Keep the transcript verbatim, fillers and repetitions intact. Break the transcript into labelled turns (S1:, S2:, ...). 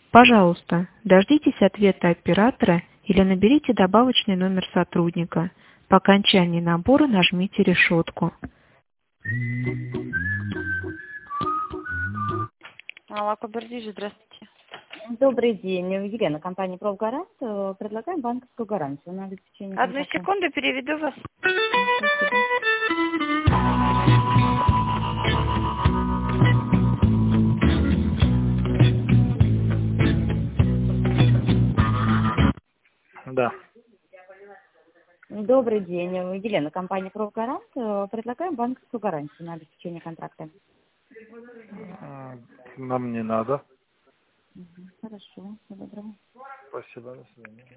S1: Пожалуйста, дождитесь ответа оператора или наберите добавочный номер сотрудника. По окончании набора нажмите решетку.
S2: Алло, Кабардиже, здравствуйте.
S3: Добрый день, Елена, компания «Профгарант». Э, Предлагаем банковскую гарантию на обеспечение
S2: Одну
S3: контракта.
S2: секунду, переведу вас.
S3: Спасибо.
S4: Да.
S3: Добрый день, Елена, компания «Профгарант». Э, Предлагаем банковскую гарантию на обеспечение контракта.
S4: А, Нам не надо.
S3: Мгм. Хорошо, всего доброго.
S4: Спасибо, до свидания.